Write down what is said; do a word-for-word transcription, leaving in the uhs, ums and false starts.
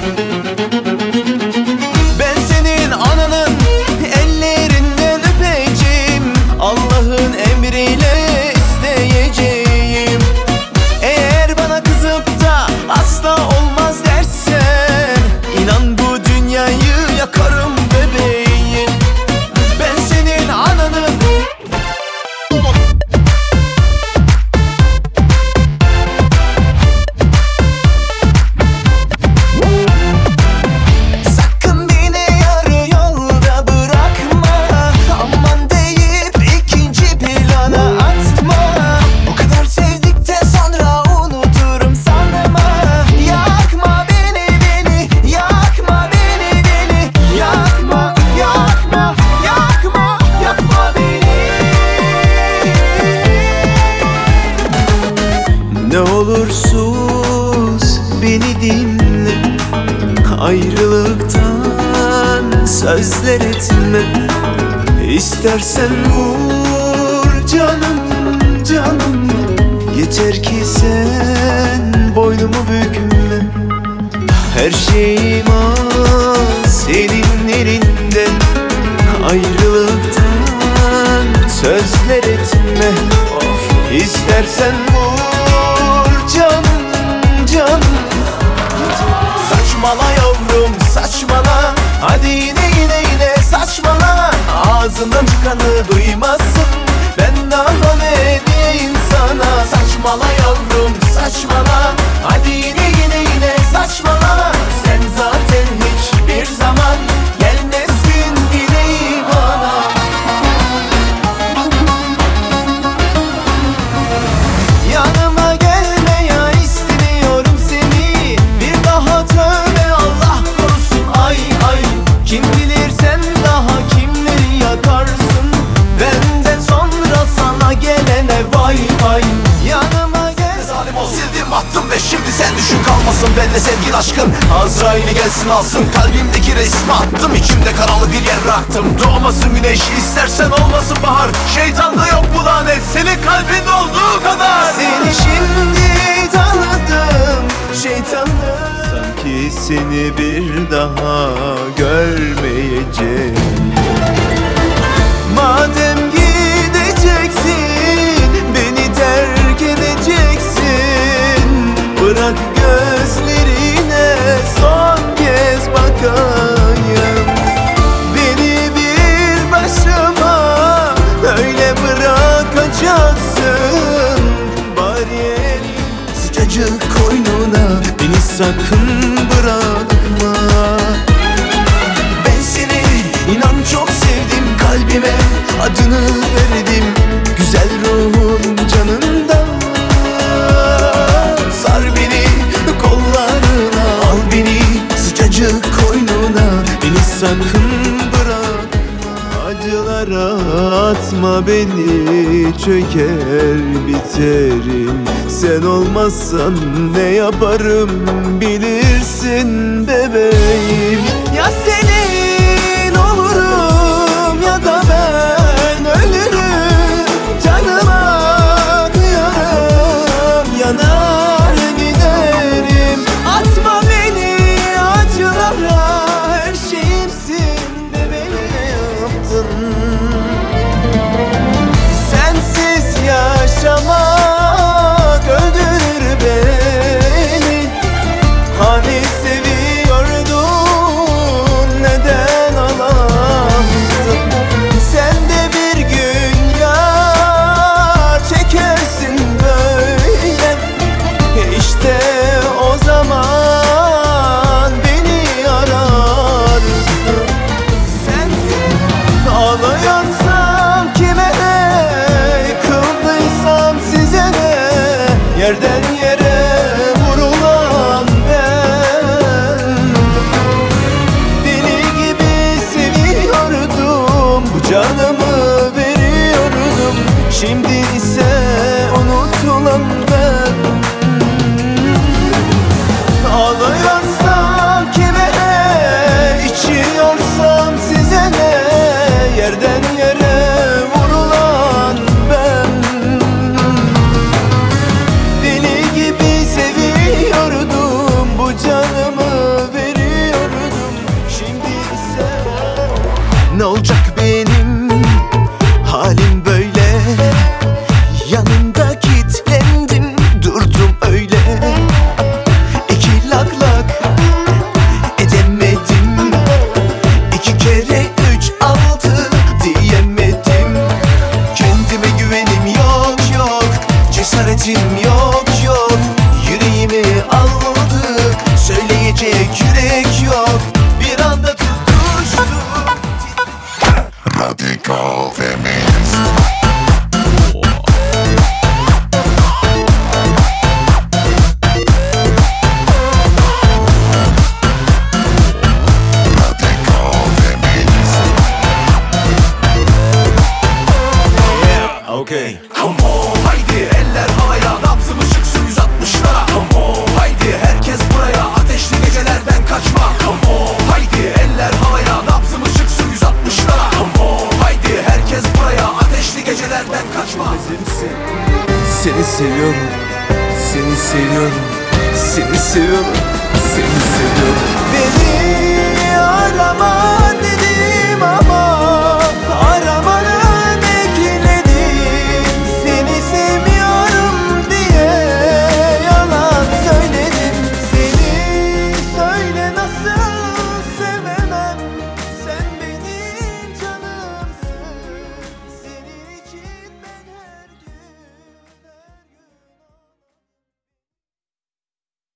Ben senin ananın ellerinden öpeceğim, Allah'ın emriyle isteyeceğim. Eğer bana kızıp da asla olmaz dersen, İnan bu dünyayı yakarım bebeğim. Ben senin ananın sakın beni yarı yolda bırakma, aman deyip ikinci plana atma. O kadar sevdikten sonra unuturum sanma. Yakma beni beni, yakma beni beni, yakma yakma yakma yakma beni. Ne olur sus beni dinle, ayrılıktan sözler etme. İstersen vur canım canım, yeter ki sen boynumu bükme. Her şeyim al senin elinden, ayrılıktan sözler etme. Of, istersen vur canım canım. Saçmala yavrum saçmala, hadi yine yine yine saçmala. Ağzından çıkanı duymazsın, ben daha ne diyeyim sana. Saçmala yavrum saçmala, hadi yine yine yine saçmala. Sen zaten hiçbir zaman gelmezsin bile bana. Yanıma gelme ya, istemiyorum seni bir daha, tövbe Allah korusun ay ay. Kim bilir sen daha kimleri yakarsın, benden sonra sana gelene vay vay. Yanıma gel. Zalim ol, sildim attım ve şimdi sen düşün kalmasın benle sevgin aşkın. Azrail'i gelsin alsın, kalbimdeki resmi attım, içimde karalı bir yer bıraktım. Doğmasın güneş, istersen olmasın bahar, şeytanda yok bu lanet senin kalbinde olduğu kadar. Seni şimdi tanıdım şeytanım, sanki seni bir daha görmeyeceğim. Madem gideceksin, beni terk edeceksin, bırak gözlerine son kez bakayım. Beni bir başıma öyle bırakacaksın, bari el sıcacık koynuna beni sakın bırakma. Ben seni inan çok sevdim, kalbime adını verdim, güzel ruhun canında. Sar beni kollarına, al beni sıcacık koynuna, beni sakın bırakma. Acılara atma beni, çöker biterim. Sen olmazsan ne yaparım bilirsin bebeğim. Ya senin olurum ya da ben ölürüm, canıma kıyarım, yanar giderim. Atma beni acılara, her şeyimsin de beni yaptın. Sensiz yaşamak öldürür beni. Hani seviyordun, neden ağlattın? Sen de bir gün yar çekersin böyle, İşte o zaman beni ararsın. Sensiz ağlayorsam kime ne, kıldıysam size ne, yerden yere vurulan ben. Deli gibi seviyordum, bu canımı veriyordum, şimdi ise unutulan ben. Ağlıyorsam kime ne, içiyorsam size ne, yerden yere vurulan ben. Deli gibi seviyordum, bu canımı veriyordum. dönecek yürek yok. Bir anda tutuştu. Radical feminist. Radical feminist. Okay. Come on haydi eller havaya, nabzımız çıksın yüz altmışlara. Come on haydi herkes buraya, ateşli gecelerden kaçma. Come on haydi eller havaya, nabzımız çıksın yüz altmışlara. Come on haydi herkes buraya, ateşli gecelerden kaçma. Seni seviyorum, seni seviyorum, seni seviyorum, seni seviyorum. Beni